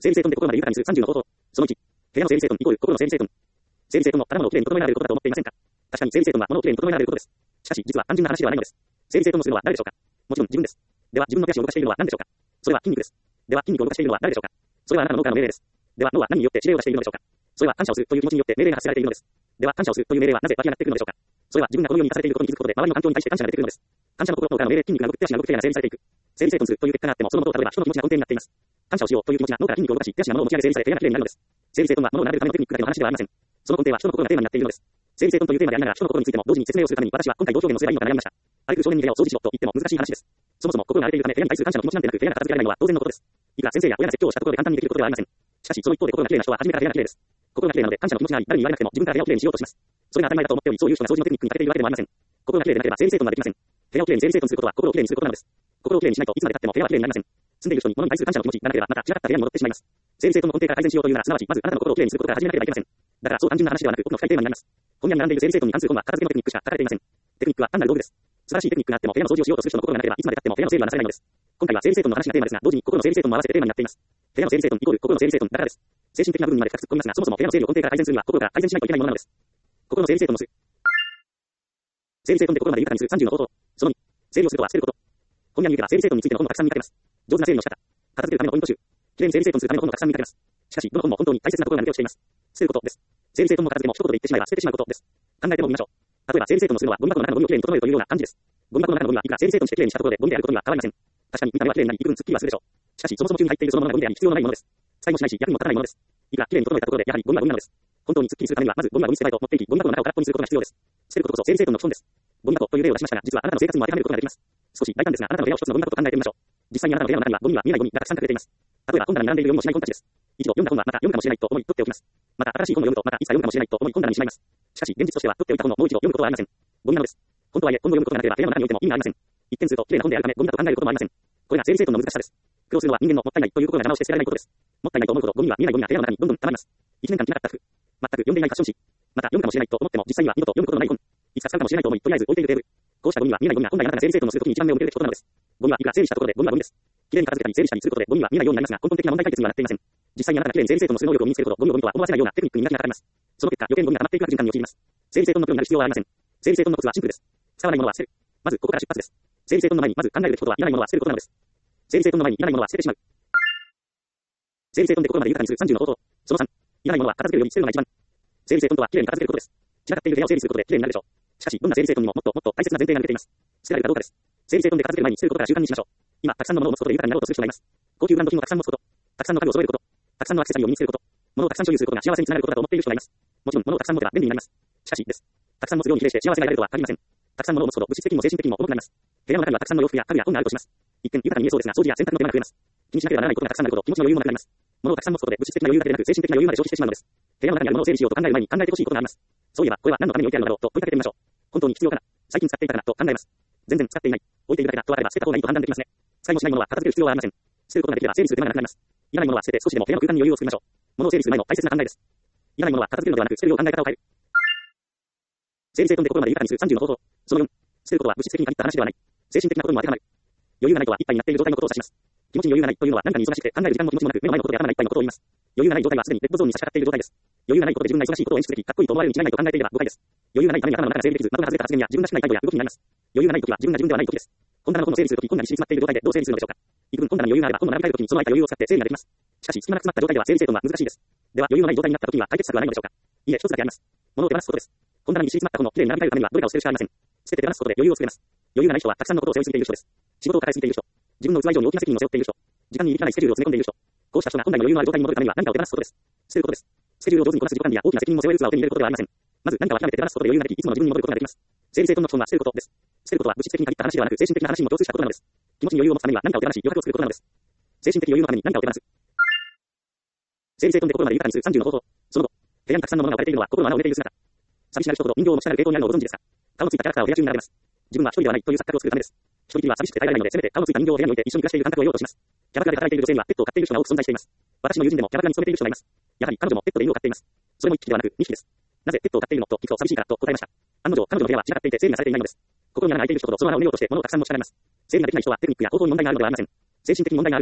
整理整頓で心まで豊かにする30の方法。その1、部屋の整理整頓イコール心の整理整頓。整理整頓もただ物をきれいに整えられることだと思っていませんか？確かに整理整頓は物をきれいに整えられることです。しかし、実は単純な話ではないのです。整理整頓をするのは誰でしょうか？もちろん自分です。では、自分の手足を動かしているのは何でしょうか？それは筋肉です。では、筋肉を動かしているのは誰でしょうか？それはあなたの脳からの命令です。では、脳は何によって指令を出しているのでしょうか？それは感謝をするという気持ちによって命令が発せられているのです。では、感謝をするという命令はなぜ湧き上がってくるのでしょうか？それは自分がこの世に生かされていることに気づくことで、周りの環境に対して感謝が出てくるのです。感謝の心からの命令、筋肉が動く、手足が動く、手が整理されていく。整理整頓するという結果があっても、その元をたどれば人の気持ちが根底になっています。感謝をしようという気持ちが脳から筋肉を動かし、手足が物を持ち上げ整理され、部屋がきれいになるのです。整理整頓は物を並べるためのテクニックだけの話ではありません。その根底は人の心がテーマになっているのです。整理整頓というテーマでありながら人の心についても同時に説明をするために私は今回どう表現をすればいいのか悩みました。ある少年に部屋を掃除しろと言っても難しい話です。そもそも心が荒れているため部屋に対する感謝の気持ちなんてなく部屋が片付けられないのは当然のことです。いくら先生や親が説教をしたところで簡単にできることではありません。しかしその一方で心がきれいな人は初めから部屋がきれいです。心がきれいなので感謝の気持ちがあり誰に言われなくても自分から部屋をきれいにしようとします。それが当たり前だと思っておりそういう人が掃除のテクニックに長けているわけでもありません。心がきれいでなければ整理整頓ができません。部屋をきれいに整理整頓することは心をきれいにすることなのです。心をきれいにしないといつまで経っても部屋はきれいになりません。住んでいる人に物に対する感謝の気持ちがなければまた散らかった部屋に戻ってしまいます。整理整頓の根底から改善しようというならすなわちまずあなたの心をきれいにすることから始めなければいけません。だからそう単純な話ではなく奥の深いテーマになります。本屋に並んでいる整理整頓に関する本は片付けのテクニックしか書かれていません。テクニックは単なる道具です。素晴らしいテクニックがあっても部屋の掃除をしようとする人の心がなければいつまで経っても部屋の整理はなされないのです。今回は整理整頓の話がテーマですが同時に心の整理整頓も合わせてテーマになっています。部屋の整理整頓イコール心の整理整頓だからです。精神的な部分にまで深く突っ込みますがそもそも部屋の整理を根底から改善するには心から改善しないといけないものなのです。心の整理整頓もする。整理整頓で心まで豊かにする30の方法。その2、整理をするとは捨てること。本屋に行けば整理整頓についての本もたくさん見かけます。上手な整理の仕方。片付けるためのポイント集。きれいに整理整頓するための本もたくさん見かけます。しかし、どの本も本当に大切な心が抜けをしています。捨てることです。整理整頓も片付けも一言で言ってしまえば捨ててしまうことです。考えてもみましょう。例えば整理整頓をするのはゴミ箱の中のゴミをきれいに整えるというような感じです。ゴミ箱の中のゴミはいくら整理整頓してきれいにしたところでゴミであることには変わりません。確かに見た目はきれいになり幾分すっきりはするでしょう。しかしそもそも中に入っているそのものがゴミであり必要のないものです。使いもしないし役にも立たないものです。いくらきれいに整えたところでやはりゴミはゴミなのです。本当にすっきりするためにはまずゴミはゴミ捨て場へと持っていきゴミ箱の中を空っぽにすることが必要です。捨てることこそ整理整頓の基本です。ゴミ箱という例を出しましたが実はあなたの生活にも当てはめることができます。少し大胆ですがあなたの部屋を一つのゴミ箱と考えてみましょう。実際にあなたの部屋の中にはゴミは見えないゴミがたくさん隠れています。例えば本棚に並んでいる読みもしない本たちです。一度読んだ本はまた読むかもしれないと思い取っておきます。また新しい本を読むとまたいつか読むかもしれないと思い本棚にしまいます。しかし現実としては取っておいた本をもう一度読むことはありません。ゴミなのです。本とはいえ本を読むことがなければ部屋の中においても意味がありません。一見すると綺麗な本であるためゴミだと考えることもありません。これが整理整頓の難しさです。苦労するのは人間のもったいないという心が邪魔をして捨てられないことです。もったいないと思うほどゴミは見えないゴミが部屋の中にどんどん溜まります。一年間着なかった服。全く読んでいないファッション誌。また読むかもしれないと思っても実際には二度と読むことのない本。いつか使うかもしれないと思いとりあえず置いているテーブル。こうしたゴミは見えないゴミが本来あなたが整理整頓をするときに一番目を向けるべきことなのです。ゴミはいくら整理したところでゴミはゴミです。きれいに片付けたり整理したりすることでゴミは見えないようになりますが根本的な問題解決にはなっていません。実際にあなたがきれいに整理整頓のする能力を身につけるほどゴミをゴミとは思わせないようなテクニックに磨きがかかります。その結果余計にゴミが溜まっていく悪循環に陥ります。整理整頓のプロになる必要はありません。整理整頓のコツはシンプルです。使わないものは捨てる。まずここから出発です。整理整頓の前にまず考えるべきことはいらないものは捨てることなのです。整理整頓の前にいらないものは捨ててしまう。整理整頓で心まで豊かにする30の方法。その3、いらないものは片付けるより捨てるのが一番。整理整頓とはきれいに片付けることです。散らかっている部屋を整理することできれいになるでしょう。しかしどんな整理整頓にももっともっと大切な前提が抜けています。捨てられるかどうかです。整理整頓で片付ける前に捨てることから習慣にしましょう。今たくさんのものを持つことで豊かになろうとする人がいます。高級ブランド品をたくさん持つこと、たくさんの家具を揃えること、たくさんのアクセサリーを身につけること、物をたくさん所有することが幸せにつながることだと思っている人がいます。もちろん物をたくさん持てば便利になります。しかしです。たくさん持つように比例して幸せが得られるとは限りません。たくさん物を持つほど物質的にも精神的にも重くなります。部屋の中にはたくさんの洋服や家具や本があるとします。一見豊かに見えそうですが掃除や洗濯の手間が増えます。気にしなければならないことがたくさんあるほど気持ちの余裕もなくなります。物をたくさん持つことで物質的な余裕だけでなく精神的な余裕まで消費してしまうのです。部屋の中にある物を整理しようと考える前に考えてほしいことがあります。そういえばこれは何のために置いてあるのだろうと問いかけてみましょう。本当に必要かな、最近使っていたかなと考えます。全然使っていない、置いているだけだとあれば捨てた方がいいと判断できますね。使いもしないものは片付ける必要はありません。捨てることができれば整理する手間がなくなります。いらないものは捨てて少しでも部屋の空間に余裕を作りましょう。物を整理する前の大切な考えです。いらないものは片付けるのではなく捨てるよう考え方を変える。整理整頓で心まで豊かにする30の方法。その4、捨てることは物質的に限った話ではない。精神的なことにも当てはまる。余裕がないとはいっぱいになっている状態のことを指します。気持ちに余裕がないというのは何かに忙しくて考える時間も気持ちもなく目の前のことで頭がいっぱいのことを言います。余裕がない状態はすでにレッドゾーンに差し掛かっている状態です。余裕がないことで自分が忙しいことを演出できかっこいいと思われるに違いないと考えていれば誤解です。余裕がないために頭の中が整理できず的が外れた発言や自分がしない態度や動きになります。余裕がない時は自分が自分ではない時です。本棚の本を整理するとき本棚に敷き詰まっている状態でどう整理するのでしょうか。幾分本棚に余裕があれば本の並び替えるときにその空いた余裕を使って整理ができます。しかし隙間なく詰まった状態では整理整頓は難しいです。では余裕のない状態になったときには解決策はないのでしょうか。いいえ、一つだけあります。物を手放すことです。本棚に敷き詰まった本をきれいに並び替えるためにはどれかを捨てるしかありません。捨てて手放すことで余裕を作れます。余裕がない人はたくさんのことを背負いすぎている人です。仕事を抱えすぎている人、自分の器以上に大きな責任を背負っている人、時間に満たないスケジュールを詰め込んでいる人、こうした人が本来の余裕のある状態に戻るためには何かを手放すことです。捨てることです。スケジュールを上手にこなす時間管理や大きな責任を背負える器を手に入れることではありません。まず何かを諦めて手放すことで余裕ができ、いつもの自分に戻ることができます。整理整頓の基本は捨てることです。捨てることは物質的に限った話ではなく精神的な話にも共通したことなのです。気持ちに余裕を持つためには何かを手放し余白を作ることなのです。精神的余裕のために何かを手放す。整理整頓で心まで豊かにする30の方法。その後、部屋にたくさんのものが置かれているのは心の穴を埋めている姿。寂しなる人ほど人形を持ち上げる傾向にあるのをご存知ですか。顔のついたキャラクターを部屋中に並べます。自分は一人ではないという錯覚を作るためです。一人きりは寂しくて耐えられないのでせめて顔のついた人形を部屋に置いて一緒に暮らしている感覚を得ようとします。キャバクラで働いている女性にはペットを飼っている人が多く存在しています。私の友人でもキャバクラに勤めている人がいます。やはり彼女もペットで犬を飼っています。それも1匹ではなく2匹です。なぜペットを飼っているのと聞くと寂しいからと答えました。案の定彼女の部屋は散らかっていて整理がされていないのです。心に穴が開いている人ほどその穴を埋めようとして物をたくさん持ち上げます。整理ができない人はテクニックや方法に問題があるのではありません。精神的に問題があるのです。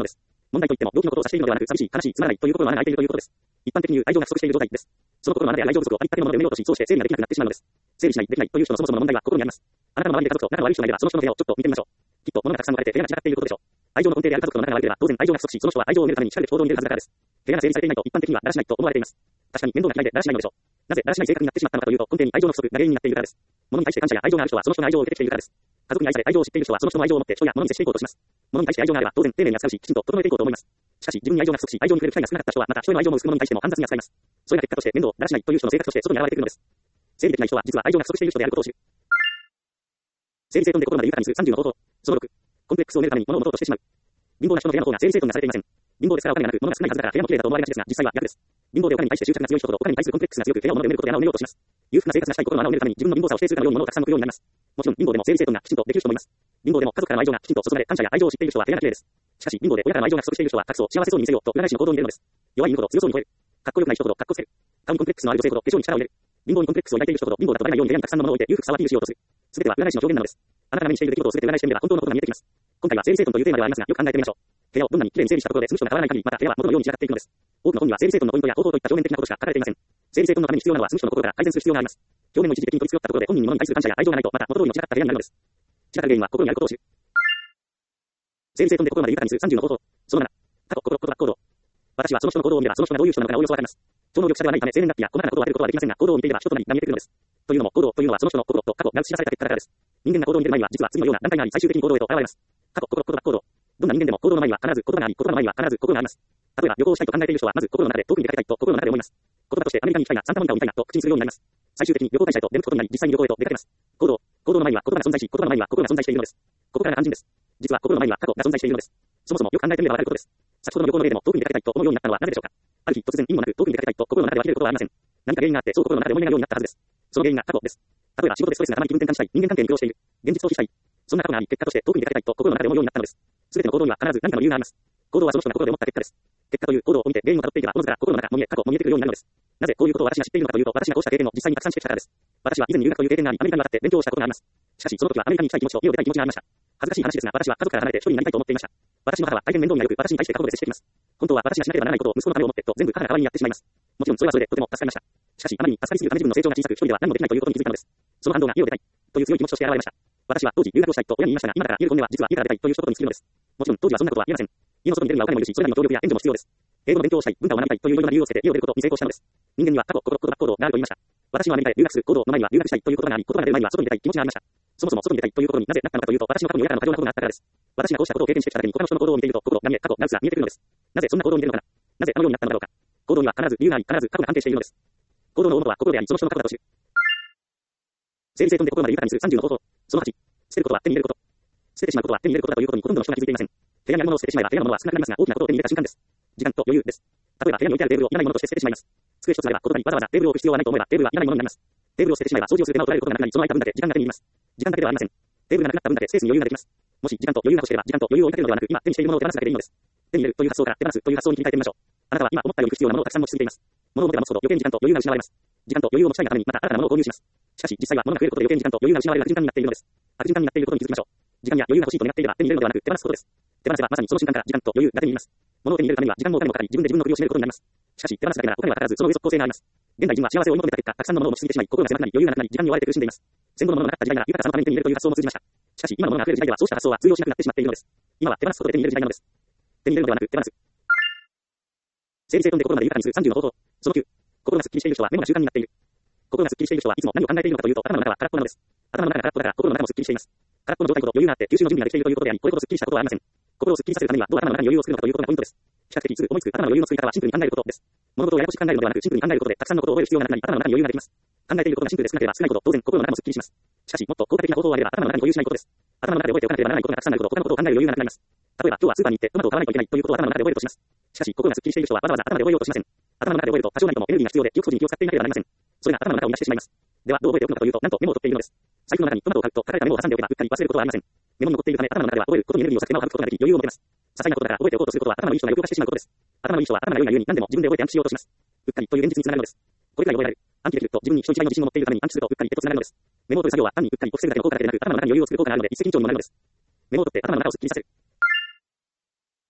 問題といっても、病気のことを指しているのではなく、寂しい、悲しい、つまらないという心の穴が開いているということです。一般的に言う愛情が不足している状態です。その心の穴である愛情不足をありったけのもので埋めようとし、そうして整理ができなくなってしまうのです。整理しない、できないという人のそもそもの問題は心にあります。あなたの周りで家族と仲の悪い人がいれば、その人の部屋をちょっと見てみましょう。きっと物がたくさん置かれて部屋が違っていることでしょう。愛情の根底である家族との仲が悪ければ、当然愛情が不足し、その人は愛情を埋めるためにしかるべき行動に出るはずだからです。部屋が整理されていないと一般的にはだらしないと思われています。確かに面倒が嫌いでだらしないのでしょう。なぜだらしない性格になってしまったのかというと、根底に愛情の不足が原因になっているからです。物に対して感謝や愛情がある人はその人の愛情を受けてきているからです。家族に愛され愛情を知っている人はその人の愛情を持って人や物に接していこうとします。物に対して愛情があれば当然丁寧に扱うし、きちんと整えていこうと思います。しかし自分に愛情が不足し、愛情に触れる機会が少なかった人はまた人への愛情も薄く物に対しても煩雑に扱います。それが結果として面倒、だらしないという人の性格として外に現れてくるのです。整理できない人は実は愛情が不足している人であることを知る。整理整頓で心まで豊かにする30の方法。その6、コンプレックスを埋めるために物を持とうとしてしまう。貧乏な人の部屋の方が整理整頓がされていません。貧乏ですからお金がなく、物が少ないはずだから部屋も綺麗だと思われがちですが、実際は逆です。貧乏でお金に対して執着が強い人ほどお金に対するコンプレックスが強く部屋を物で埋めることで穴を埋めようとします。裕福な生活がしたい心の穴を埋めるために自分の貧乏さを否定するかのように物をたくさん置くようになります。もちろん貧乏でも整理整頓がきちんとできる人もいます。貧乏でも家族からの愛情がきちんと注がれ、感謝や愛情を知っている人は部屋が綺麗です。しかし貧乏で親からの愛情が不足している人は隠そう、幸せそうに見せようと裏返しの行動に出るのです。弱い犬ほど強そうに吠える。かっこよくない人ほどかっこつける。顔にコンプレックスのある女性ほど化粧に力を入れる。貧乏にコンプレックスを抱いている人ほど貧乏だとバレないように部屋にたくさんのものを置いて裕福さをアピールしようとする。すべては裏返しの表現なのです。あなたが目にしている出来事をすべて裏返してみれば本当のことが見えてきます。今回は整理整頓というテーマではありますが、よく考えてみましょう。部屋をどんなに綺麗に整理したところで住む人が変わらない限り、また部屋は元のように仕上がっていくのです。多くの本には整理整頓のポイントや方法といった表面的なことしか書かれていません。整理整頓のために必要なのは住む人の心から改善する必要があります。表面を一時的に取り繕ったところで本人に物に対する感謝や愛情がないとまた元通りの散らかった部屋になるのです。散らかる原因は心にあることを知る。整理整頓で心まで豊かにする30の方法。その7、過去、心、言葉、行動。私はその人の行動を見ればその人がどういう人なのかがおおよそわかります。超能力者ではないため生年月日や細かなことを当てることはできませんが、行動を見ていれば人となりが見えてくるのです。というのも行動というのはその人の心と過去が映し出された結果だからです。人間が行動に出る前には実は次のような段階があり最終的に行動へと現れます。過去、心、言葉、行動。どんな人間でも行動の前には必ず言葉があり、言葉の前には必ず心があります。例えば旅行したいと考えている人はまず心の中で遠くに出かけたいと心の中で思います。言葉としてアメリカに行きたいな、サンタモニカを見たいなと口にするようになります。最終的に旅行会社へと出向くことになり実際に旅行へと出かけます。行動。行動の前には言葉が存在し、言葉の前には心が存在しているのです。ここからが肝心です。実は心の前には過去が存在しているのです。そもそもよく考えてみればわかることです。先ほどの旅行の例でも遠くに出かけたいと思うようになったのはなぜでしょうか。ある日突然意味もなく遠くに出かけたいと心の中では切れることはありません。何か原因があってそう心の中で思いがようになったはずです。その原因が過去です。例えば仕事でストレスが溜まり気分転換したい、人間関係に苦労している、現実逃避したい。そんな過去があり結果として遠くに出かけたいと心の中で思うようになったのです。すべての行動には必ず何かの理由があります。行動はその人が心で思った結果です。結果という行動を見て原因を辿っていけばおのずから心の中も見え過去も見えてくるようになるのです。なぜこういうことを私が知っているのかというと、私がこうした経験を実際にたくさんしてきたからです。私は以前に留学という経験がありアメリカに渡って勉強をしたことがあります。しかしその時はアメリカに行きたい気持ちと家を出たい気持ちがありました。恥ずかしい話ですが私は家族から離れて一人になりたいと思っていました。私の母は大変面倒見が良く私に対して過保護で接してきます。本当は私がしなければならないことを息子のためを思ってと全部母が代わりにやってしまいます。もちろんそれはそれでとても助かりました。しかしあまりに助かりすぎるため自分の成長が小さく一人では何もできないということに気づいたのです。その反動が家を出たいという強い気持ちとして現れました。私は当時留学をしたいと親に言いましたが、今から言える本音は実は家から出たいという一言に尽きるのです。もちろん当時はそんなことは言えません。家の外に出るにはお金もいるし、それなりの協力や援助も必要です。英語の勉強をしたい、文化を学びたいといういろいろな理由をつけて家を出ることに成功したのです。人間には過去、心、言葉、行動があると言いました。私はアメリカへ留学する行動の前には留学したいという言葉があり、言葉が出る前には外に出たい気持ちがありました。そもそも外に出たいということになぜなったのかというと、私の過去に親からの過剰なことがあったからです。私がこうしたことを経験してきただけに他の人の行動を見ていると、心が見え、過去がうつが見えてくるのです。なぜそんな行動に出るのかな。なぜあのようになったのだろうか。行動には必ず理由があり、必ず過去が判定しているのです。行動の大元は心であり、その人の過去だと知る。整理整頓で心まで豊かにする30の方法。その8、捨てることは手に入れること。捨ててしまうことは手に入れることだということにほとんどの人が気づいていません。部屋にあるものを捨ててしまえば部屋のものは少なくなりますが、大きなことを手に入れた瞬間です。時間と余裕です。例えば部屋に置いてあるテーブルをいらないものとして捨ててしまいます。机一つあれば、言葉にわざわざテーブルを置く必要はないと思えば、テーブルはいらないものになります。テーブルを捨ててしまえば、掃除をする手間を取られることがなくなり、その空いた分だけ時間が手に入ります。時間だけではありません。テーブルがなくなった分だけスペースに余裕ができます。もし時間と余裕が欲しければ、時間と余裕を追いかけるのではなく、今手にしているものを手放すだけでいいのです。手に入れるという発想から手放すという発想に切り替えてみましょう。あなたは今思ったより必要なものをたくさん持ちすぎています。物を持てば持つほど余計に時間と余裕が失われます。時間と余裕を持ちたいがためにまた新たなものを購入します。しかし実際は物が増えることで余計に時間と余裕が失われる悪循環になっているのです。悪循環になっていることに気づきましょう。時間や余裕が欲しいと願っていれば手に入れるのではなく手放すことです。手放せばまさにその瞬間から時間と余裕が手に入ります。物を手に入れるためには時間もお金もかかり、自分で自分の首を絞めることになります。しかし手放すだけならお金はかからずその上速効性があります。現代人は幸せを追い求めた結果、たくさんのものを持ちすぎてしまい、心が狭くなり余裕がなくなり、時間に追われて苦しんでいます。戦後のものがなかった時代なら豊かさのために手に入れるという発想も通じました。しかし今のものが増える時代ではそうした発想は通用しなくなってしまっているのです。今は手放すことで手に入れる時代なのです。手に入れるのではなく手放す。整理整頓で心まで豊かにする30の方法。その9、心がすっきりしている人はメモが習慣になっている。心がすっきりしている人はいつも何を考えているのかというと、頭の中は空っぽなのです。頭の中が空っぽだから心の中もすっきりしています。空っぽの状態ほど余裕があって吸収の準備ができているということであり、これほどすっきりしたことはありません。心をすっきりさせるためにはどう頭の中に余裕を作るのかということがポイントです。比較的すぐ思いつく頭の余裕の作り方はシンプルに考えることです。物事をややこしく考えるのではなく、シンプルに考えることでたくさんのことを覚える必要がなくなり、頭の中に余裕ができます。考えていることがシンプルで少なければ少ないほど当然心の中もすっきりします。しかしもっと効果的な方法をあれば頭の中に保有しないことです。頭の中で覚えておかなければならないことがたくさんあるほど他のことを考える余裕がなくなります。例えば今日はスーパーに行ってトマトを買わないといけないということを頭の中で覚えるとします。しかし心がすっきりしている人はわざわざ頭で覚えようとしません。頭の中で覚えると多少なりともエネルギーが必要で記憶保持に気を使っていなければなりません。それが頭の中を乱してしまいます。ではどう覚えておくのかというと、なんとメモを取っているのです。財布の中にトマトを買うと書かれたメモを挟んでおけばうっかり忘れることはありません。メモに残っているため頭の中では覚えることにエネルギーを割く手間を省くことができ余裕を持てます。些細なことだから覚えておこうとすることは頭のいい人が欲化してしまうことです。頭のいい人は頭が良いがゆえに何でも自分で覚えて暗記しようとします。うっかりという現実につながるのです。これくらい覚えられる。暗記できると自分に人一倍の自信を持っているために暗記するとうっかりとつながるのです。メモを取る作業は単にうっかりを防ぐだけの効果だけでなく頭の中に余裕を作る効果があるので一石二鳥にもなるのです。メモを取って頭の中をすっきりさせる。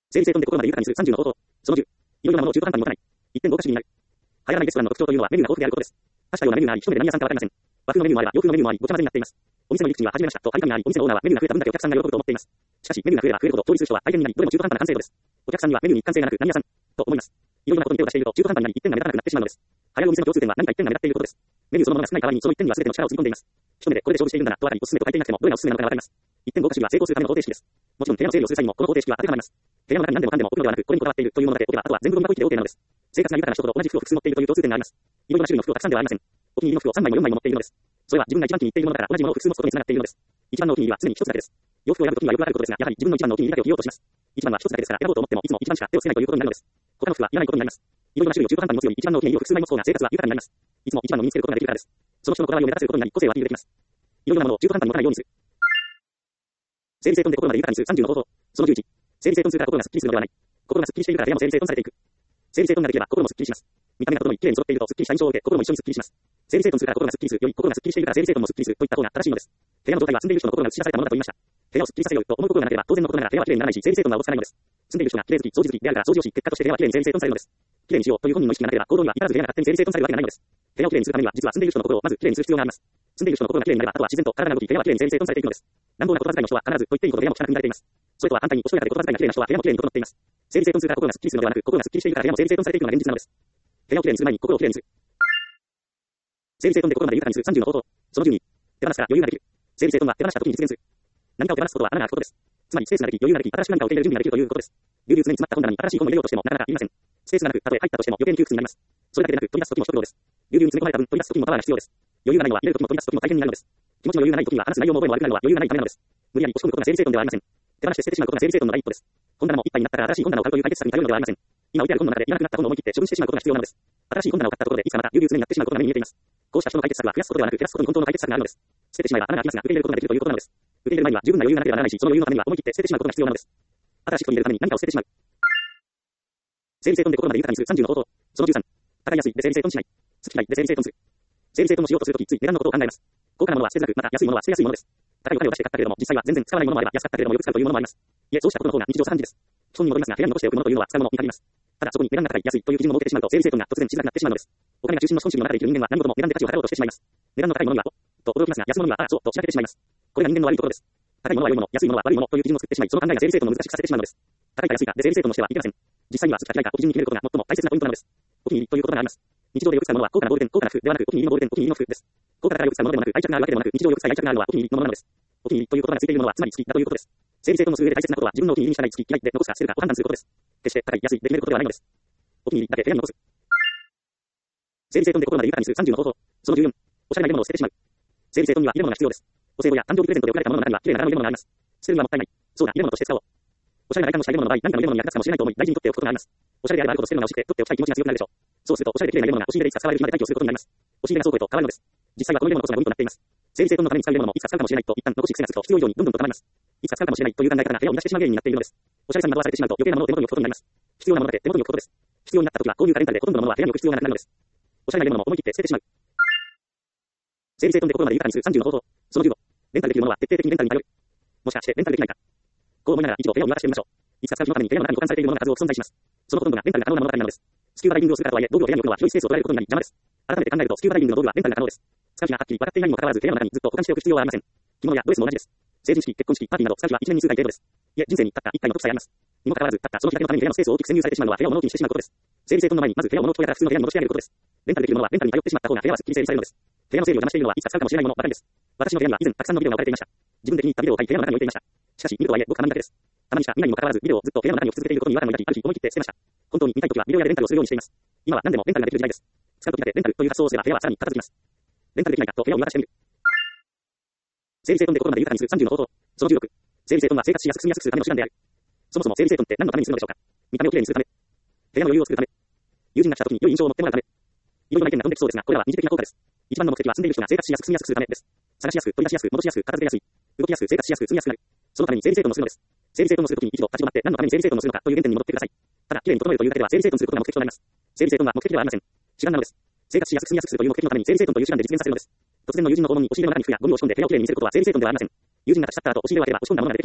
整理整頓で心まで豊かにする30の方法。その10。いろいろなものを中途半端に持たない。一点豪華主義になる。流行らないレストランの特徴というのはメニューが豊富であることです。多種多様なメニューがあり、一目で何屋さんかわかりません。和風のメニューもあれば洋風のメニューもあり、ごちゃ混ぜになっています。お店の入り口には初めましたと張り紙があり、お店のオーナーはメニューが増えた分だけお客さんが喜ぶと思っています。しかし、メニューが増えれば増えるほど調理する人は大変になり、どれも中途半端な完成度です。お客さんにはメニューに一貫性がなく何屋さんと思います。いろいろなことに手を出していると中途半端になり、一点が目立たなくなってしまうのです。流行るお店の共通点は何か一点が目立っていることです。メニューそのものが少ない代わりにその一点には全ての力をつぎ込んでいます。一目でこれで勝負しているんだなと分かり、おすすめと書いていなくてもどれがおすすめなのかがわかります。一点豪華主義は成功するための方程式です。もちろん部屋の整理をする際にもこの方程式は当てはまります。部屋の中に何でもかんでも置くのではなく、これにこだわっているというものだけ置けば、あとは全部ゴミ箱行きで OK なのです。生活が豊かな人ほど同じ服を複数持っているという共通点があります。いろいろな種類の服をたくさんではありません。お気に入りの服を3枚も4枚も持っているのです。それは自分が一番気に入っているものだから同じものを複数持つことにつながっているのです。一番のお気に入りは常に一つだけです。洋服を選ぶときにはよくあることですが、やはり自分の一番のお気に入りだけを着ようとします。一番は一つだけですから選ぼうと思ってもいつも一番しか手をつけないということになるのです。他の服はいらないことになります。いろいろな種類を中途半端に持つより一番のお気に入りを複数枚持つ方が生活は豊かになります。いつも一番の身につけることができるからです。その人のこだわりを目立たせることになり個性をアピールできます。いろいろなものを中途半端に持たないようにする。整理整頓で心まで豊かにする30の方法。その11。整理整頓するから心がすっきりするのではない。心がすっきりしているから部屋も整理整頓されていく。整理整頓ができれば心もすっきりします。見た目が整い、きれいに揃っているとすっきりした印象を受け、心も一緒にすっきりします。整理整頓するから心がすっきりするより、心がすっきりしているから整理整頓もすっきりするといった方が正しいのです。部屋の状態は住んでいる人の心が映し出されたものだと言いました。部屋をすっきりさせようと思う心がなければ当然のことながら部屋はきれいにならないし、整理整頓はおぼつかないのです。住んでいる人がきれい好き、掃除好きであるから掃除をし、結果として部屋はきれいに整理整頓されるのです。きれいにしようという本人の意識がなければ行動には至らず部屋が勝手に整理整頓されるわけがないのです。部屋をきれいにするためには実は住んでいる人の心をまずきれいにする必要があります。住んでいる人の心がきれいになればあとは自然と体が動き部屋はきれいに整理整頓されていくのです。乱暴な言葉遣いの人は必ずと言っていいこと部屋も汚く見られています。それとは反対におしとやかで言葉遣いがきれいな人は部屋もきれいに整っています。整理整頓するから心がすっきりするのではなく、心がすっきりしているから部屋も整理整頓されていくのが現実なのです。部屋をきれいにする前に心をきれいにする。整理整頓で心まで豊かにする30の方法。その12。手放すから余裕ができる。整理整頓は手放した時に実現する。何かを手放すことは穴が開くことです。つまりスペースができ、余裕ができ、新しく何かを受け入れる準備ができるということです。ぎゅうぎゅう詰めに詰まった本棚に新しい本を入れようとしてもなかなかいりません。スペースがなく、たとえ入ったとしても余計に窮屈になります。それだけでなく、取り出す時も一苦労です。ぎゅうぎゅうに詰め込まれた分、取り出す時もパワーが必要です。余裕がないのは入れる時も取り出す時も大変になるのです。気持ちの余裕がない時には話す内容も覚えも悪くなるのは余裕がないためなのです。無理やり押し込むことが整理整頓ではありません。手放して捨ててしまうことが整理整頓の第一歩です。本棚もいっぱいになったら新しい本棚を買うという解決策に頼るのではありません。今置いてある本の中でいらなくなった本を思い切って処分してしまうことが必要なのです。新しい本棚を買ったところでいつかまたぎゅうぎゅう詰めになってしまうことが目に見えています。こうした人の解決策は増やすことではなく減らすことに本当の解決策があるのです。捨ててしまえば穴が開きますが受け入れることができるということなのです。受け入れる前には十分な余裕がなければならないし、その余裕のためには思い切って捨ててしまうことが必要なのです。新しく取り入れるために何かを捨ててしまう。整理整頓で心まで豊かにする30の方法。その13。高い安いで整理整頓しない。好き嫌いで整理整頓する。整理整頓をしようとするときつい値段のことを考えます。高価なものは捨てづらく、また安いものは捨てやすいものです。高いお金を出して買ったけれども、実際は全然使わないものもあれば、安かったけれどもよく使うというものもあります。いえ、そうしたことの方が日常茶飯事です。基本に戻りますが、部屋に残しておくものというのは使うものに限ります。ただそこに値段が高い、安いという基準を設けてしまうと、整理整頓が突然しづらくなってしまうのです。お金が中心の資本主義の中で生きる人間は何事も値段で価値を測ろうとしてしまいます。値段の高いものにはと驚きますが、安いものにはそうとしらけてしまいます。これが人間の悪いところです。高いものは良いもの、安いものは悪いものという基準を作ってしまい、その考えが整理整頓を難しくさせてしまうのです。高いか安いかで整理整頓をしてはいけません。実際には好きか嫌いかを基準に決めることが最も大切なポイントなのです。お気に入りという言葉があります。日常でよく使うものは高価なボールペン、高価な服ではなく、お気に入りのボールペン、お気に入りの服です。高価だからよく使うものでもなく、愛着があるわけでもなく、日常よく使い愛着があるのはお気に入りのものなのです。お気に入りという言葉がついているものはつまり好きだということです。整理整頓のする上で大切なことは自分のお気に入りに従い好き嫌いで残すか捨てるかを判断することです。決して高い安いで決めることではないのです。お気に入りだけ部屋に残す。整理整頓で心まで豊かにする30の方法。その14。おしゃれな入れ物を捨ててしまう。整理整頓には入れ物が必要です。お歳暮や誕生日プレゼントで送られたものの中には綺麗な柄の入れ物があります。捨てるにはもったいない。そうだ、入れ物として使おう。おしゃれな外観のした入れ物の場合、何かの入れ物に役立つかもしれないと思い、大事に取っておくことがあります。おしゃれであることを捨てるのが惜しくて、取っておきたい気持ちが強くなるでしょう。そうすると、おしゃれで綺麗な入れ物が押し入れでいつか使われる日まで待機をすることになります。押し入れが倉庫へと変わるのです。実際はこの入れ物こそがゴミとなっています。整理整頓のために使う入れ物もいつか使うかもしれないと一旦残し癖がつくと必要以上にどんどんと溜まります。いつか使うかもしれないという考え方が部屋を乱してしまう原因になっているのです。おしゃれさに惑わされてしまうと余計なものを手元に置くことになります。必要なものだけ手元に置くことです。必要になった時はこういうカレンダーでほとんどのものは部屋に置く必要がなくなるのです。おしゃれな入れ物も思い切って捨ててしまう。整理整頓で心まで豊かにする30の方法。その15。レンタルできるものは徹底的にレンタルに頼る。もしかしてレンタルできないか。こう思いながら一度部屋を見渡してみましょう。いつか使う日のために部屋の中に保管されているものが数多く存在します。そのほとんどがレンタルが可能なものばかりなのです。スキューバダイビングをするからとはいえ、道具を部屋に置くのは広いスペースを取られることになり邪魔です。改めて考えると、スキューバダイビングの道具はレンタルが可能です。使う日がはっきり分かっていないにもかかわらず、部屋の中にずっと保管しておく必要はありません。着物やドレスも同じです。成人式、結婚式、パーティーなど使う日は1年に数回程度です。いえ、人生にたった1回の時さえあります。にもかかわらず、たったその日だけのために部屋のスペースを大きく占有されてしまうのは部屋を物置にしてしまうことです。整理整頓の前にまず部屋を物置やら普通の部屋に戻してあげることです。レンタルできるものはレンタルに頼ってしまった方が部屋はすっきり整理されるのです。部屋の整理を邪魔しているのはいつか使うかもしれないものばかりです。私の部屋には以前たくさんのビデオが置かれていました。自分で気に入ったビデオを買い部屋の中に置いていました。しかし見るとはいえごくたまにだけです。たまにしか見ないにもかかわらずビデオをずっと部屋の中に置き続けていることに違和感を抱き、ある日思い切って捨てました。本当に見たいときはビデオやレンタルをするようにしています。今は何でもレンタルができる時代です。使うときだけレンタルという発想をすれば部屋はさらに片付きます。レンタルできないかと部屋を見渡してみる。整理整頓で心まで豊かにする30の方法。その16。整理整頓は生活しやすく住みやすくするための手段である。そもそも整理整頓って何のためにするのでしょうか。見た目をきれいにするため。部屋の余裕を作るため。友人が来たときに良い印象を持ってもらうため。いろいろな意見が飛んできそうですが、これらは二次的な効果です。一番の目的は住んでいる人が生活しやすく住みやすくするためです。探しやすく、取り出しやすく、戻しやすく、片付けやすい。動きやすく、生活しやすく、住みやすくなる。そのために整理整頓をするのです。整理整頓をするときに一度立ち止まって何のために整理整頓をするのかという原点に戻ってください。ただ、きれいに整えるというだけでは整理整頓することが目的となります。整理整頓は目的ではありません。主眼なのです。生活しやすく住みやすくするという目的のために整理整頓という手段で実現させるのです。突然の友人の訪問に押し入れの中に服やゴミを押し込んで部屋をきれいに見せることは整理整頓ではありません。友人が立ち去った後、押し入れを開ければ押し込んだものが出てきます。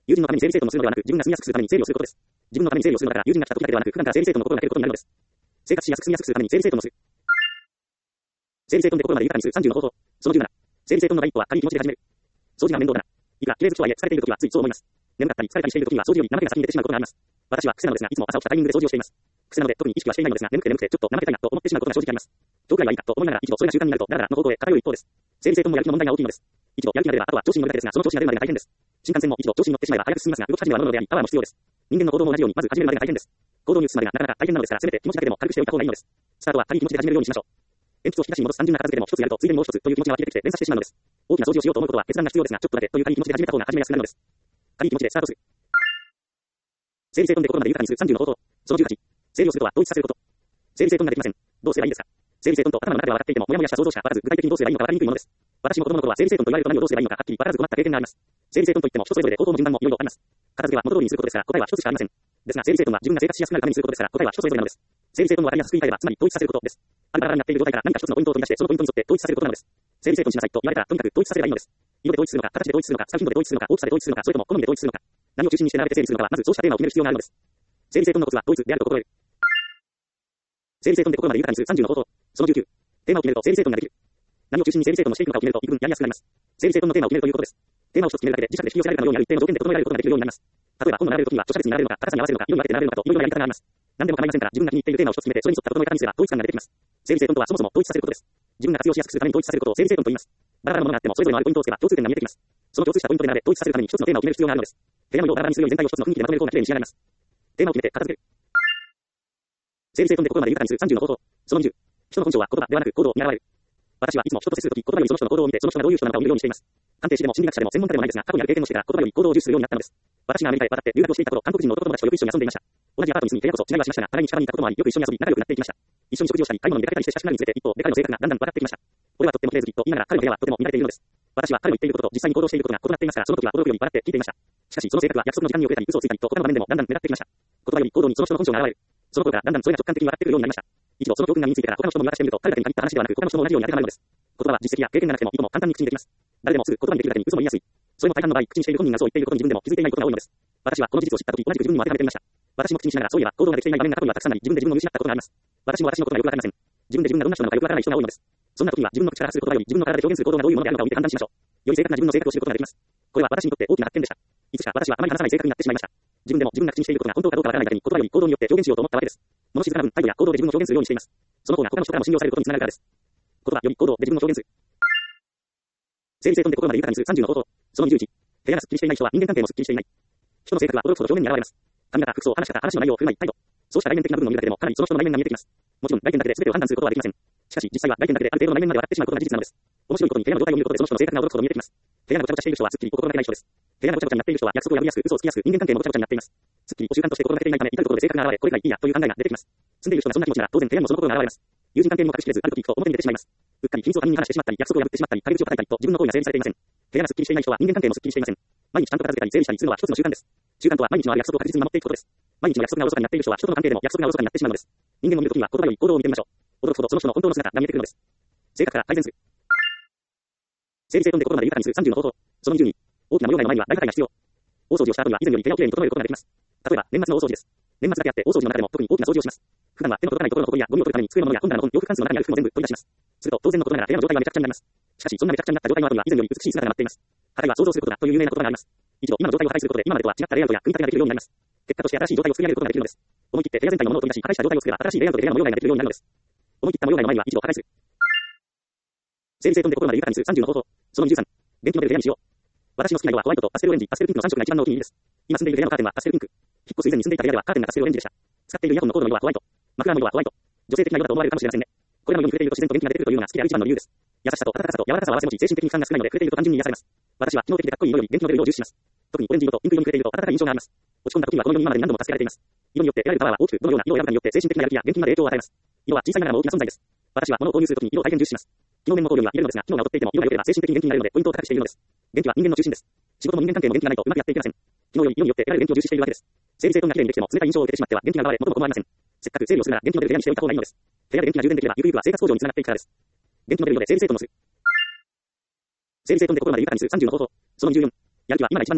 友人のために整理整頓をするのではなく、自分が住みやすくするために整理をすることです。自分のために整理をするのだから、友人が来た時だけではなく、普段から整理整頓の心がけることになるのです。生活しやすく住みやすくするために整理整頓をする。整理整頓で心まで豊かにする30の方法。その17。整理整頓の第一歩は軽い気持ちで始める。掃除が面倒だな。いくら綺麗好きとはいえ疲れている時はついそう思います。眠かったり疲れたりしている時には掃除より怠けが先に出てしまうことがあります。私は癖なのですが、いつも朝起きたタイミングで掃除をしています。癖なので特に意識はしていないのですが、眠くてちょっと怠けたいなと思ってしまうことが正直あります。今日くらいはいいかと思いながら一度それが習慣になると、だらだらの方向へ偏る一方です。整理整頓もやる気の問題が大きいのです。一度やる気が出れば、あとは調子に乗るだけですが、その調子が出るまでが大変です。新幹線も一度調子に乗ってしまえば早く進みますが、動き始めは乗るのであり、パワーも必要です。人間の行動も同じように、まず始めるまでが大変です。行動に移すまでがなかなか大変なのですから、せめて気持ちだけでも軽くしておいた方がいいのです。スタートは軽い気持ちで始めるようにしましょう。鉛筆を引き出しに戻す単純な片付けでも一つやると、ついでにもう一つという気持ちが湧き出てきて連鎖してしまうのです。大きな掃除をしようと思うことは決断が必要ですが、ちょっとだけという軽い気持ちで始めた方が始めやすくなるのです。軽い気持ちでスタートする。整理整頓で心まで豊かにする30の方法。その18。整理をするとは統一させること。整理整頓ができません。どうすればいいですか？整理整頓と頭の中では分かっていても、もやもやした想像しかわからず、具体的にどうすればいいのか分かりにくいものです。私も子供の頃は整理整頓と言われると何をどうすればいいのかはっきり分からず困った経験があります。整理整頓といっても人それぞれで行動の順番もいろいろあります。片付けは元通りにすることですから、答えは一つしかありません。ですが、整理整頓は自分が生活しやすくなるためにすることですから、答えは人それぞれなのです。整理整頓の分かりやすく言い換えれば、つまり統一させることです。あるバラバラになっている状態から何か一つのポイントを取り出して、そのポイントに沿って統一させることなのです。整理整頓しなさいと言われたら、とにかく統一させればいいのです。色で統一するのか、形で統一するのか、使う頻度で統一するのか、大きさで統一するのか、それとも好みで統一するのか。何を中心にして並べて整理するのかは、まずそうしたテーマを決める必要があるのです。整理整頓のコツは統一であると心得る。整理整頓で心まで豊かにする30の方法。その19。テーマを決めると整理整頓ができる。何を中心に整理整頓をしていくのかを決めると、幾分やりやすくなります。整理整頓のテーマを決めるということです。テーマを一つ決めるだけで、自社で引き寄せられるかのようにある一定の条件で整えられることができるようになります。例えば、本の並べるときには、著者列に並べるのか、高さに合わせるのか、色に分けて並べるのかと、いろいろなやり方があります。何でも構いませんから、自分が気に入っているテーマを一つ決めて、それに沿った整え方にすれば、統一感が出てきます。整理整頓とはそもそも統一させることです。自分が活用しやすくするために統一させることを整理整頓と言います。バラバラなものがあっても、それぞれのあるポイントをつけば共通点が見えてきます。その共通したポイントで並べ、統一させるために一つのテーマを決める必要があるのです。部屋の色をバラバラにするより全体を一つの雰囲気でまとめる方が綺麗に仕上がります。テーマを決めて片付ける。整理整頓で心まで豊かにする30の方法。その20。人の根性は言葉ではなく行動に現れる。私はいつも人と接するとき、言葉よりその人の行動を見て、その人がどういう人なのかを見るようにしています。鑑定士でも心理学者でも専門家でもないですが、過去にある経験をしてから言葉より行動を重視するようになったのです。私がアメリカへ渡って留学をしていた頃、韓国人の男友達とよく一緒に遊んでいました。同じアパートに住み、部屋こそ違いはしましたが、互いに近場にいたこともあり、よく一緒に遊び、仲良くなっていきました。一緒に食事をしたり、買い物に出かけたりして親しくなるにつれて、一方で彼の性格がだんだん分かってきました。俺はとっても綺麗好きと言いながら、彼の部屋はとても乱れているのです。私は彼の言っていることと実際に行動していることが異なっていますから、その時は驚くように笑って聞いていました。しかし、その性格は約束の時間に遅れたり、嘘をついたりと、他の場面でもだんだん目立ってきました。言葉より行動にその人の本性が現れる。その頃からだんだんそれが直感的に分かってくるようになりました。一度その教訓が身についてから他の人も見渡してみると、彼だけに限った話ではなく、他の人も同じように当てはまるのです。言葉は実績や経験がなくても、いとも簡単に口にできます。誰でもすぐ言葉にできるだけに嘘も言いやすい。それも大半の場合、口にしている本人がそう言っていることに自分でも気づいていないことが多いのです。私はこの事実を知った時、同じく自分にも当てはめてみました。私も口にしながら、そういえば行動ができていない場面が過去にはたくさんあり、自分で自分を見失ったことがあります。私も私のことがよくわかりません。自分で自分がどんな人なのかよくわからない人が多いのです。そんな時は自分の口から発する言葉より自分の体で表現する行動がどういうものであるのかを見て判断しましょう。より正確な自分の性格を知ることができます。これは私にとって大きな発見でした。いつしか私はあまり話さない性格になってしまいました。自分でも自分が口にしていることが本当かどうかわからないだけに言葉より行動によって表現しようと思ったわけです。物静かな分、態度や行動で自分を表現するようにしています。その方が他の人からも信用されることにつながるからです。言葉より行動で自分を表現する。整理整頓で心まで豊かにする30の方法。その21。部屋がすっきりしていない人は人間関係もすっきりしていない。人の性格は驚くほど表面に現れます。髪型、服装、話し方、話の内容、振る舞い、態度。そうした外面的な部分を見るだけでもかなりその人の内面が見えてきます。もちろん外見だけで全てを判断することはできません。しかし実際は外見だけである程度の内面まで分かってしまうことが事実なのです。面白いことに部屋の状態を見ることでその人の性格が驚くほど見えてきます。部屋がごちゃごちゃしている人はすっきり心がけない人です。部屋がごちゃごちゃになっている人は約束を破りやすく、嘘をつきやすく、人間関係もごちゃごちゃになっています。すっきりを習慣として心がけていないため、至ることで性格が現れ、これがいいやという考えが出てきます。住んでいる人がそんな気持ちなら当然部屋にもその心が現れます。友人関係にも隠しきれず、ある時ふと表に出てしまいます。うっかり秘密を他人に話してしまったり、約束を破ってしまったり、陰口を叩いたりと自分の行為が整理されていません。部屋がすっきりしていない人は人間関係もすっきりしていません。毎日ちゃんと片付けたり整理したりするのは一つの習慣です。習慣とは毎日のある約束を確実に守っていくことです。毎日の約束がおろそかになっている人は人との関係でも約束がおろそかになってしまうのです。人間を見るときには言葉より行動を見てみましょう。驚くほどその人の本当の姿が見えてくるのです。性格から改善する。整理整頓で心まで豊かにする30の方法。その22。大きな模様替えの前には大掛かりが必要。大掃除をした後には以前より部屋をきれいに整えることができます。例えば年末の大掃除です。年末だけあって大掃除の中でも特に大きな掃除をします。普段は手の届かないところの埃やゴミを取るために机のものや本棚の本、洋服関数の中にある服も全部取り出します。すると当然のことながら部屋の状態はめちゃくちゃになります。しかしそんなめちゃくちゃになった状態の後には以前より美しい姿が待っています。破壊は想像することだという有名な言葉があります。一度今の状態を破壊することで今までとは違ったレイアウトや組み立てができるようになります。結果として新しい状態を作り上げることができるのです。思い切って部屋全体のものを取り出し、破壊した状態を作れば新しいレイアウトで部屋の模様替えができるようになるのです。思い切った模様替えの前には一度破壊する。整理整頓で心まで豊かにする30の方法。その23。電気の出る部屋にしよう。私の好きな色はホワイトとパステルオレンジ、パステルピンクの3色が一番のお気に入りです。今住んでいる部屋のカーテンはパステルピンク。引っ越す以前に住んでいた部屋ではカーテンがパステルオレンジでした。使っているイヤホンのコードの色はホワイト。枕の色はホワイト。女性的な色だと思われるかもしれませんね。これらの色に触れていると自然と元気が出てくるというのが好きである一番の理由です。優しさと温かさと柔らかさを合わせ持ち、精神的に負担が少ないので触れていると単純に癒されます。私は機能的でかっこいい色より電気の出る色を重視します。特にオレンジ色とピンク色に触れていると温かい印象があります。落ち込んだ時にはこの色に今までに何度も助けられています。色によって得られるパワーは大きく、どのような色を選ぶかによって精神的なやる気や元気まで影響を与えます。色は小さいながらも大きな存在です。私は物を購入するときに色を大変重視します。機能面も考慮には入れるのですが、機能が劣っていても色が良ければ精神的に元気になれるのでポイントを高くしているのです。元気は人間の中心です。仕事も人間関係も元気がないとうまくやっていけません。機能より色によって得られる元気を重視しているわけです。整理整頓が綺麗にできても冷たい印象を受けてしまっては元気が現れ元も子もありません。せっかく整理をするなら元気の出る部屋にしておいた方がいいのです。部屋で元気が充電できればゆくゆくは生活向上につながっていくからです。元気の出る色で整理整頓をする。整理整頓で心まで豊かにする30の方法。その24。やる気は今が一番の旬。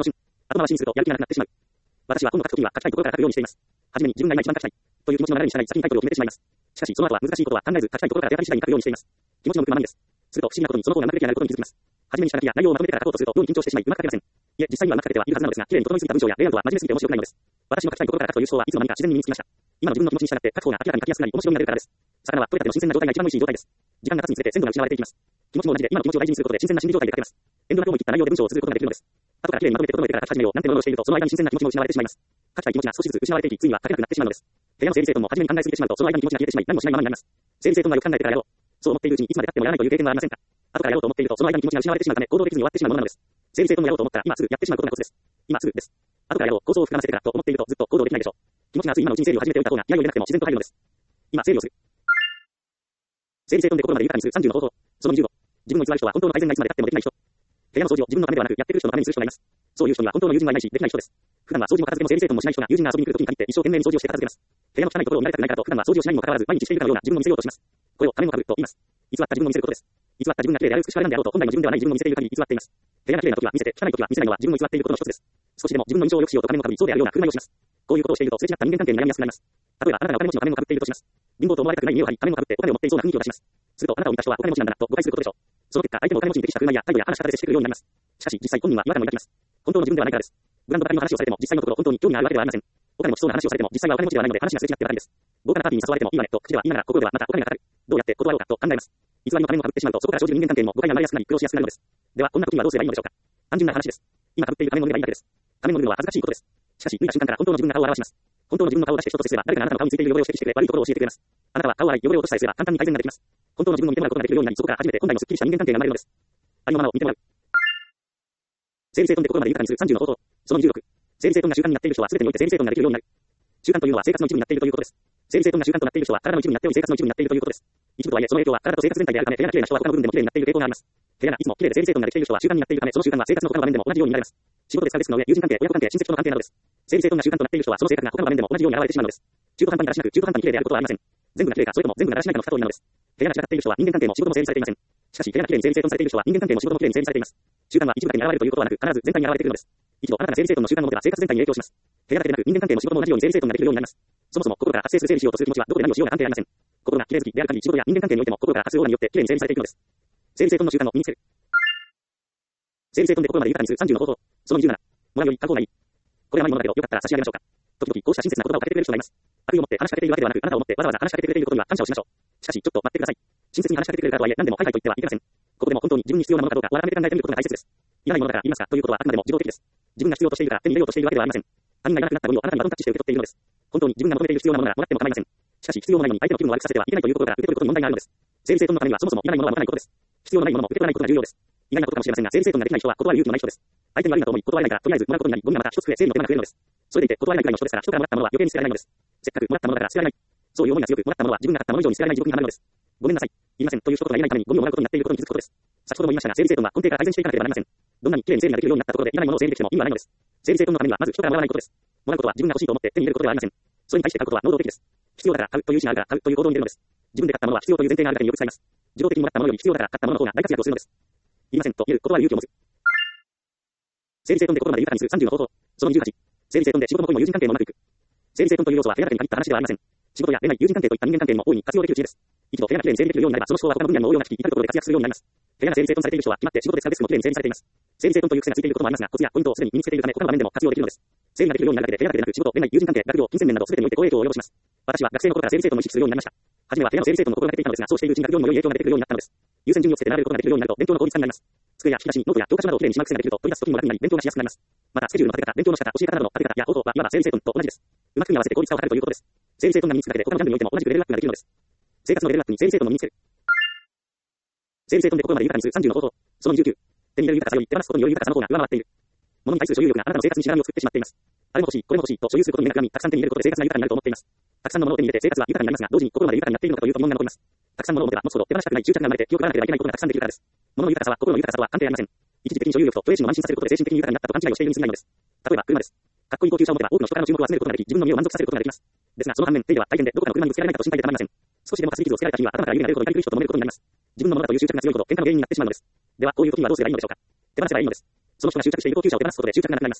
後回しにするとやる気がなくなってしまう。私は本を書くときには書きたいところから書くようにしています。はじめに自分が今一番書きたいという気持ちの流れに従い先にタイトルを決めてしまいます。しかしその後は難しいことは考えず書きたいところから手当たり次第に書くようにしています。気持ちの向くままにです。すると不思議なことにその方がうまくでき上がることに気づきます。はじめにした書きや内容をまとめてから書こうとすると妙に緊張してしまい、うまく書けません。いえ、実際にはうまく書けてはいるはずなのですが、綺麗に整いすぎた文章やレイアウトは真面目すぎて面白くないのです。私の書きたいところから書くという思想はいつの間にか自然に身につきました。今の自分の気持ちに従って書く方が明らかに書きやすくなり面白みが出るからです。魚は取れたての新鮮な状態が一番美味しい状態です。時間が経つにつれて鮮度が失われていきます。気持ちも同じで今の気持ちを大事にすることで新鮮な心理状態で書けます。エンドラ今日も言った内容で文章を綴ることができるのです。後から綺麗にまとめて整えてから書き始めようなんてものをしているとその間に新鮮な気持ちも失われてしまいます。書きたい気持ちが少しずつ失われていき、ついには書けなくなってしまうのです。部屋の整理整頓も初めに考えすぎてしまうとその間に気持ちが消えてしまい何もしないままになります。整理整頓はよく考えてからやろう。そう思っているうちにいつまで経ってもやらないという経験はありませんか。後からやろうと思っているとその間に気持ちが失われてしまうため行動できずに終わってしまうものなのです。整理整頓をやろうと思ったら今すぐやってしまうことがコツです。今すぐです。後からやろう、構想を膨らませてからと思っているとずっと行動できないでしょう。気持ちが熱い今のうちに整理を始めておいた方が気合を入れなくても自然と入るのです。今整理をする。整理整頓で心まで豊かにする30の方法。その25。自分の偽る人は本当の改善がいつまで経ってもできない人。部屋の掃除を自分のためではなくやっている人のためにする人がいます。そういう人には本当の友人はいないしできない人です。普段は掃除も片付けも整理整頓もしない人が友人が遊びに来るときに限って一生懸命に掃除をして片付けます。部屋の汚いところを見られたくないからと普段は掃除をしないにもかかわらず毎日しているかのような自分を見せようとします。これを仮面をかぶと言います。偽った自分を見せることです。偽った自分が綺麗である美しくあるんであろうと本来の自分ではない自分を見せている限り偽っています。部屋が綺麗なときは見せて、汚いときは見せないのは自分を偽っていることの一つです。少しでも自分の印象を良くしようと仮面をかぶりそうであるような振る舞いをします。こういうことをしているとすれ違った人間関係に悩みやすくなります。例えばあなたがお金持ちの仮面をかぶっているとします。貧乏と思われたくない見栄を張り仮面をかぶってお金を持っていそうな雰囲気を出します。するとあなたを見た人はお金持ちなんだなと誤解することでしょう。その結果相手もお金持ちに適した振る舞いや態度や話し方で接してくるようになります。しかし実際本人は違和感を抱きます。本当の自分ではないからです。ブランドばかりの話をされても実際のところ本当に興味があるわけではありません。お金持ちそうな話をされても実際はお金持ちではないので話がすれ違ってばかりです。豪華なパーティーに誘われてもいいわねと口では言いながら心ではまたお金がかかる。どうやって断ろうかと考えます。偽りの仮面をかぶってしまうとそこから生じる人間関係にも誤解が生まれやすくなり苦労しやすくなるのです。ではこんな時にはどうすればいいのでしょうか。単純な話です。今かぶっている仮面を脱げばいいだけです。仮面を脱ぐのは恥ずかしいことです。しかし脱いだ瞬間から本当の自分が顔を現します。本当の自分の顔を出して人と接すれば誰かがあなたの顔についている汚れを指摘してくれ悪いところを教えてくれます。あなたは顔を洗い汚れを落としさえすれば簡単に改善ができます。本当の自分を見てもらうことができるようになりそこから初めて本来のすっきりした人間関係が生まれるのです。ありのままを見てもらう。整理整頓で心まで豊かにする30の方法。その26。整理整頓が習慣になっている人は全てにおいて整理整頓ができるようになる。習慣というのは生活の一部になっているということです。整理整頓が習慣となっている人は体の一部になっており生活の一部になっているということです。一部とはいえその影響は体と生活全体であるため部屋が綺麗な人は他の部分でも綺麗になっている傾向があります。部屋がいつも綺麗で整理整頓ができている人は習慣になっているためその習慣は生活の他の場面でも同じように見られます。仕事で使うデスクの上、友人関係、親子関係、親戚との関係などです。整理整頓が習慣となっている人はその性格が他の場面でも同じように現れてしまうのです。中途半端にだらしなく中途半端に綺麗であることはありません。全部が綺麗かそれとも全部がだらしないかの二通りなのです。部屋が散らかっている人は人間関係も仕事も整理されていません。しかし部屋が綺麗に整理整頓されている人は人間関係も仕事も綺麗に整理されています。習慣は一部だけに現れるということはなく必ず全体に現れているのです。一度あなたが整理整頓の習慣を持てば生活全体に影響します。部屋だけでなく人間関係も仕事も同じように整理整頓ができるようになります。そもそも心から発生する整理しようとする気持ちはどこで何をしようが関係ありません。心が綺麗好きである限り仕事や人間関係においても心から発するオーラによって綺麗に整理されていくのです。整理整頓の習慣を身につける。整理整頓で心まで豊かにする30の方法。その27。もらうより買う方がいい。これはないものだけどよかったら差し上げましょうか。時々こうした親切な言葉をかけてくれる人がいます。悪意を持って話しかけているわけではなく、あなたを思ってわざわざ話しかけてくれていることには感謝をしましょう。しかしちょっと待ってください。親切に話しかけてくれるからとはいえ何でも買いたいと言ってはいけません。ここでも本当に自分に必要なものかどうか改めて考えてみることが大切です。いらないものだから言いますかということはあくまでも自動的です。自分が必要としているから手に入れようとしているわけではありません。他人がいなくなったゴミをあなたにバトンタッチして受け取っているのです。本当に自分が求めている必要なものならもらっても構いません。しかし必要のないのに相手の気分を悪くさせてはいけないというところから受け取ることに問題があるのです。整理整頓のためにはそもそもいらないものは持たないことです。必要のないものも受け取らないことが重要です。意外なことかもしれませんが整理整頓ができない人は断る勇気のない人です。相手に悪いなと思い断れないからとりあえずもらうことになりゴミがまた一つ増え整理の手間が増えるのです。それでいて断れないくらいの人ですから人からもらったものは余計に捨てられないのです。せっかくもらったものだから捨てられない。そういう思いが強くもらったものは自分が買ったもの以上に捨てられない地獄にはまるのです。ごめんなさい。いりませんという一言が言えないためにゴミをもらうことになっていることに気づくことです。先ほども言いましたが整理整頓は根底から改善していかなければなりません。どんなに綺麗に整理ができるようになったところでいらないものを整理できても意味はないのです。整理整頓のためにはまず人からもらわないことです。もらうことは自分が欲しいと思って手に入れることではありません。それに対して買うことは能動的です。必要だから買うという意思があるから買うという行動に出るのです。自分で買ったものは必要という前提があるだけによく使います。自動的にもらったものより必要だから買ったものの方が大活躍をするのです。いりませんと言うことは勇気を持つ。整理整頓で心まで豊かにする30の方法。その28。整理整頓で仕事も恋も友人関係もうまくいく。整理整頓という要素は部屋だけに限った話ではありません。仕事や恋愛、友人関係といった人間関係にも大いに活用できる知恵です。一度部屋が綺麗に整理できるようになればその思考は他の分野にも応用が利き至るところで活躍するようになります。部屋が整理整頓されている人は決まって仕事で使うデスクも綺麗に整理されています。整理整頓という癖がついていることもありますがコツやポイントをすでに身につけているため他の場面でも活用できるのです。整理ができるようになるだけで部屋だけでなく仕事、恋愛、友人関係、学業、金銭面など全てにおいて好影響を及ぼします。私は学生の頃から整理整頓を意識するようになりました。初めは部屋の整理整頓の心がけていたのですがそうしているうちに学業にも良い影響が出てくるようになったのです。優先順位をつけて並べることができるようになると勉強の効率化になります。机や引き出しにノートや教科書などをきれいにしまう癖ができると取り出す時にも楽になり勉強がしやすくなります。またスケジュールの立て方、勉強の仕方、教え方などの立て方や方法はいわば整理整頓と同じです。うまく組み合わせて効率化を図るということです。整理整頓が身につくだけで他のジャンルにおいても同じくレベルアップができるのです。生活のレベルアップに整理整頓も身につける。整理整頓で心まで豊かにする30の方法。その29。手に入れる豊かさより手放すことによる豊かさの方が上回っている。物に対する所有欲があなたの生活にしがらみを作ってしまっています。あれも欲しい、これも欲しいと所有することに目がくらみ、たくさん手に入れることで生活が豊かになると思っています。たくさんの物を手に入れて生活は豊かになりますが、同時に心まで豊かになっているのかというと疑問が残ります。たくさんの物を持てば持つほど手放したくない執着が生まれて記憶がなければいけないことがたくさんできるからです。物の豊かさは心の豊かさとは関係ありません。一時的に所有欲と虚栄心を慢心させることで精神的に豊かになったと勘違いをしているに過ぎないのです。例えば車です。かっこいい高級車を持てば多くの人からの注目を集めることができ、自分の身を満足させることができます。ですがその反面、手では大変でどこかの車にぶつけられないかと心配でたまりません。少しでも擦り傷をつけられた日には頭から湯気が出るほど怒り狂い人と揉めることになります。自分のものだという執着が強いほど喧嘩の原因になってしまうのです。ではこういう時にはどうすればいいのでしょうか。手放せばいいのです。その人が執着している高級車を手放すことで執着がなくなります。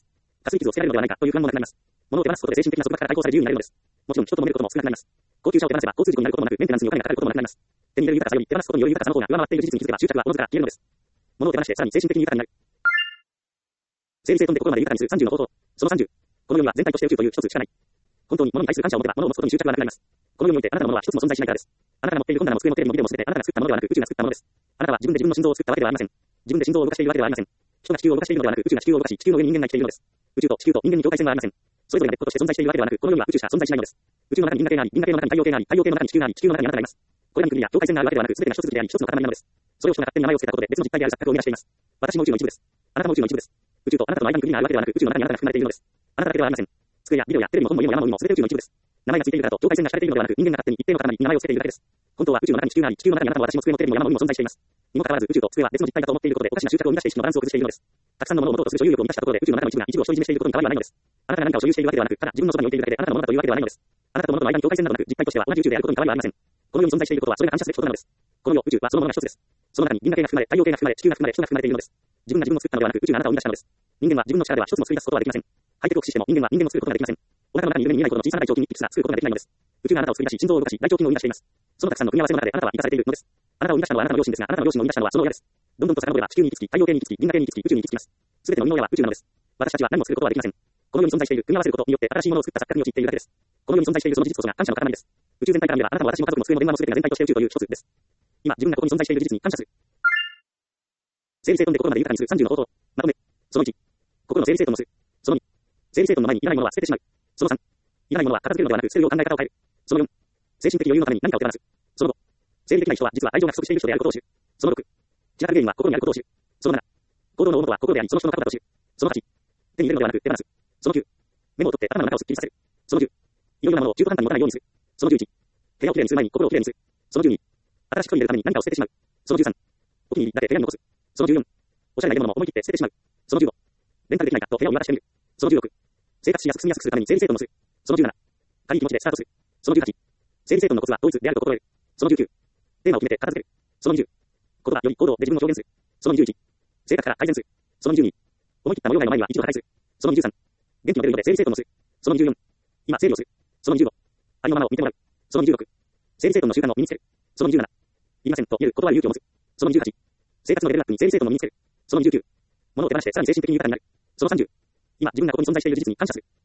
多数傷をつけられるのではないかという不安もなくなります。物を手放すことで精神的な束縛から解放され自由になれるのです。もちろん人と揉めることも少なくなります。高級車を手放せば交通事故になることもなく、メンテナンスにお金がかかることもなくなります。手に入れる豊かさより手放すことによる豊かさの方が上回っている事実に気づけば執着はおのずから消えるのです。物を手放してさらに精神的に豊かになる。整理整頓で心まで豊かにする30の方法。その30。この世には全体として宇宙という一つしかない。本当に物に対する感謝を持てば物を持つことに執着はなくなります。この世においてあなたのものは一つも存在しないからです。あなたが持っている本棚も机もテレビもビデオも全てあなたが作ったものではなく宇宙が作ったものです。あなたは自分で自分の心臓を作ったわけではありません。自分で心臓を動かしているわけではありません。人が地球を動かしているのではなく宇宙が地球を動かし地球の上に人間が生きているのです。宇宙と地球と人間に境界線はありません。それぞれが別個として存在しているわけではなく、この世には宇宙しか存在しないのです。宇宙の中に銀河系があり、銀河系の中に太陽系があり、太陽系の中に地球があり、地球の中にあなたがいます。これらに国や境界線があるわけではなく、全てが一つであり、一つの塊なのです。それを人が勝手に名前を付けたことで別の実体である錯覚を生み出しています。私も宇宙の一部です。あなたも宇宙の一部です。宇宙とあなたとの間に国があるわけではなく、宇宙の中にあなたが含まれているのです。あなただけではありません。机やビデオやテレビも本も家も山も海も全て宇宙の一部です。名前がついているからと境界線が敷かれているのではなく、人間が勝手に一定の塊に名前を付けているだけです。本当は宇宙の中に地球があり、地球の中にあなたも私も机もテレビも山も海も存在しています。にもかかわらず宇宙と机は別の実体だと思っていることでおかしな執着を生み出して意識のバランスを崩しているのです。たくさんのものを持とうとする所有欲を満たしたところで宇宙の中の一部が一部を独り占めしていることに変わりはないのです。あなたが何かを所有しているわけではなく、ただ自分のそばに置いているだけであなたのものだというわけではないのです。あなたと物との間に境界線などなく、実体としては同じ宇宙であることに変わりはありません。この世に存在していることはそれが感謝すべきことなのです。この世、宇宙はそのものが一つです。その中に銀河系が含まれ、太陽系が含まれ、地球が含まれ、人が含まれているのです。自分が自分を作ったのではなく、宇宙があなたを生み出したのです。人間は自分の力では一つも作り出すことはできません。ハイテクを駆使しても人間は人間を作ることができません。お腹の中に夢に見えないほどの小さな大腸筋にいくつか作ることができないのです。宇宙があなたを作り出し、心臓を動かし、大腸筋を生み出しています。そのたくさんの組み合わせの中であなたは生かされているのです。あなたを生み出したのはあなたの両親ですが、あなたの両親を生み出したのはその親です。どんどんと遡れば地球に行き着き、太陽系に行き着き、銀河系に行き着き、宇宙に行き着きます。すべての生みの親は宇宙なのです。私たちは何も作ることはできません。この世に存在している組み合わせることによって新しいものを作った錯覚に陥っているだけです。この世に存在しているその事実こそが感謝の塊です。宇宙全体から見ればあなたも私も家族も机も電話も全てが全体として宇宙という一つです。今自分がここに存在している事実に感謝する。整理整頓で心まで豊かにする30の方法。まとめ。その1。心の整理整頓をする。その2。整理整頓の前にいらないものは捨ててしまう。その3。いらないものは片付けるのではなく捨てるよう考え方を変える。その4。精神的余裕のために何かを手放す。その5。整理できない人は実は愛情が不足している人であることを知る。その6。散らかる原因は心にあることを知る。その7。行動の大元は心でありその人の過去だと知る。その8。手に入れるのではなく手放す。その9。メモを取って頭の中をすっきりさせる。その10。いろいろなものを中途半端に持たないようにする。その11。部屋をきれいにする前に心をきれいにする。その12。新しく手に入れるために何かを捨ててしまう。その13。お気に入りだけ部屋に残す。その14。おしゃれなものも思い切って捨ててしまう。その15。レンタルできないかと部屋を見渡してみる。その16。生活しやすく住みやすくするために整理整頓をする。その17。軽い気持ちでスタートする。その18。整理整頓のコツは同一であると心得る。その19。テーマを決めて片付ける。その20。言葉より行動で自分を表現する。その21。生活から改善する。その22。思い切った模様替えの前には一度破壊する。その23。元気の出るので整理整頓をする。その24。今整理をする。その25。ありのままを見てもらう。その26。整理整頓の習慣を身につける。その27。いりませんと言える言葉に勇気を持つ。その28。生活のレベルアップに整理整頓を身につける。その29。物を手放してさらに精神的に豊かになる。その30。今自分がここに存在している事実に感謝する。